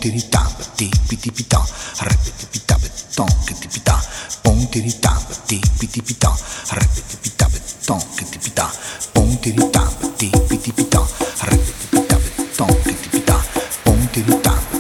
tiri piti pita, repiti pita beton che ti pita, pon tiri piti pita, repiti pita beton che ti pita, pon tiri piti pita, repiti pita beton che ti pita, pon tiri